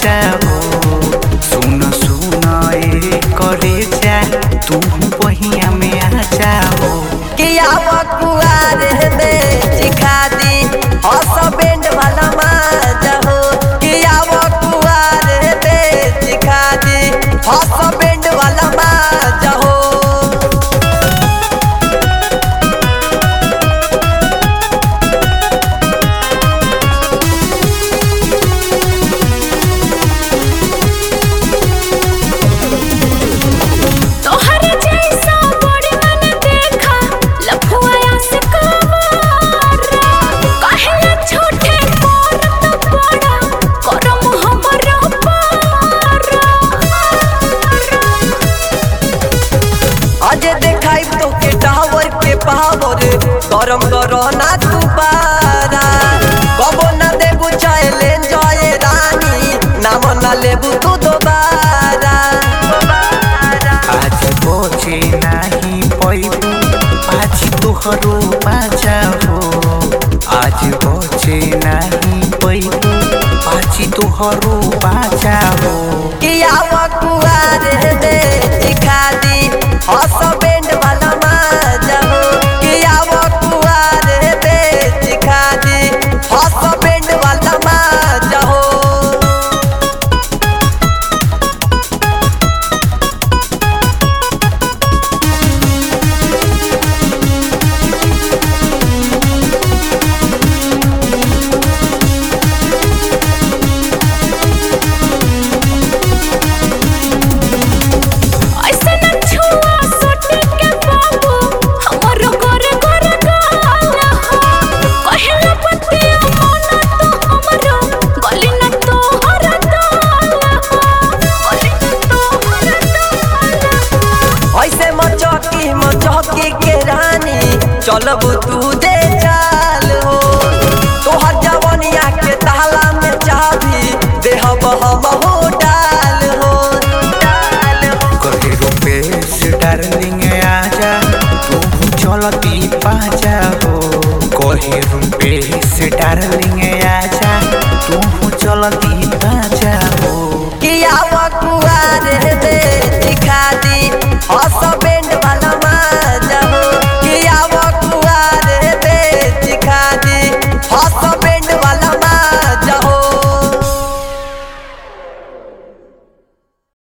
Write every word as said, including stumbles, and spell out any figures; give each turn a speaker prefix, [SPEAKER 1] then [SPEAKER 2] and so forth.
[SPEAKER 1] बाजा हो। सुन सुन ए करे जा तू बहिया में आ जाओ
[SPEAKER 2] कि आवा कुआर दे चिखा दी हस बैंड वाला माजा हो। कि आवा कुआर दे चिखा दी हस बैंड वाला माजा हो। अजे देखाई तो के टावर के पावर गरम करो ना दोबारा। कबो ना देबू चाहे ले जाए रानी नाम ना लेबू तू दोबारा।
[SPEAKER 1] आज बचे नहीं पैबू आज तोहरो बाजा हो। आज बचे नहीं पैबू आज तोहरो बाजा हो।
[SPEAKER 2] कि आवा कुआर दे दिखा दी हस